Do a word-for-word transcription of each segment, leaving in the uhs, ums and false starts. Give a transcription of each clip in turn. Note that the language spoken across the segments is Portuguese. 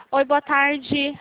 Oi, boa tarde.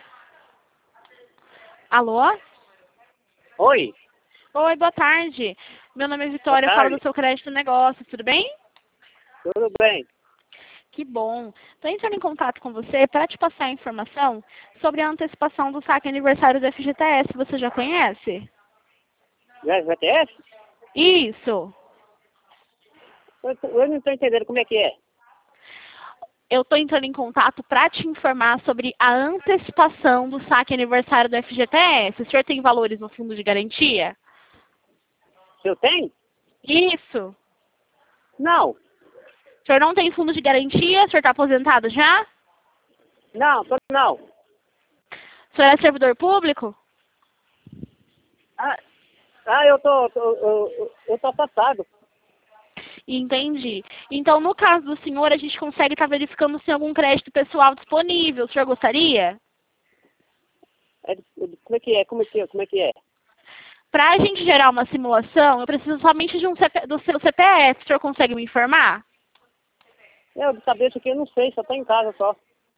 Alô? Oi, Oi, boa tarde. Meu nome é boa Vitória, eu falo tarde. do seu crédito negócio, tudo bem? Tudo bem? Que bom. Estou entrando em contato com você para te passar a informação sobre a antecipação do saque aniversário do F G T S. Você já conhece? Já V T S? Isso. Eu, tô- eu não estou entendendo como é que é. Eu estou entrando em contato para te informar sobre a antecipação do saque aniversário do F G T S. O senhor tem valores no fundo de garantia? Se eu tenho? Isso. Não, O senhor não tem fundo de garantia? O senhor está aposentado já? não, tô- não. O senhor é servidor público? Ah, ah eu tô, tô- eu, eu, eu tô passado. Entendi. Então, no caso do senhor, a gente consegue estar verificando se tem algum crédito pessoal disponível. O senhor gostaria? É, como é que é? Como é que é? Como é que é? Para a gente gerar uma simulação, eu preciso somente de um C P, do seu C P F. O senhor consegue me informar? Eu de cabeça aqui eu não sei, só tô em casa só.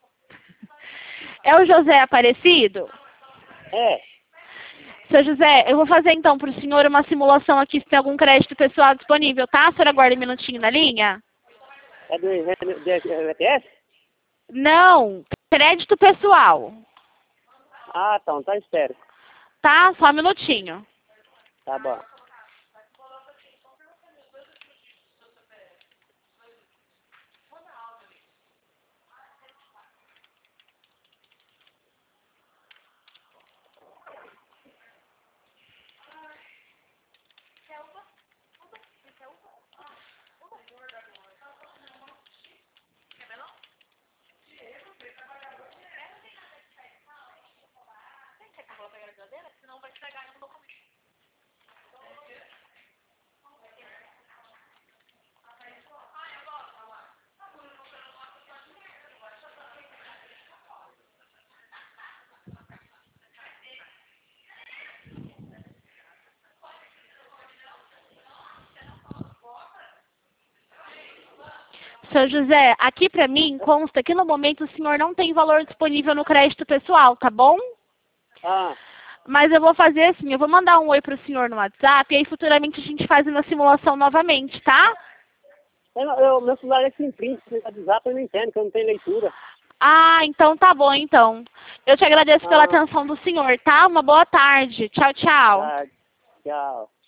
É o José Aparecido? É, Seu José, eu vou fazer então para o senhor uma simulação aqui se tem algum crédito pessoal disponível, tá? A senhora aguarda um minutinho na linha? é do V T S? Não, crédito pessoal. Ah, então, tá, espero. Tá? Só um minutinho. Tá bom. Seu José, aqui para mim consta que no momento o senhor não tem valor disponível no crédito pessoal, tá bom? Ah, Mas eu vou fazer assim, eu vou mandar um oi pro senhor no WhatsApp e aí futuramente a gente faz uma simulação novamente, tá? eu, não- eu, meu celular é simples, esse WhatsApp eu não entendo, que eu não tenho leitura. Ah, então tá bom então. Eu te agradeço pela Ah, atenção do senhor, tá? Uma boa tarde. Tchau, tchau. tá, tchau.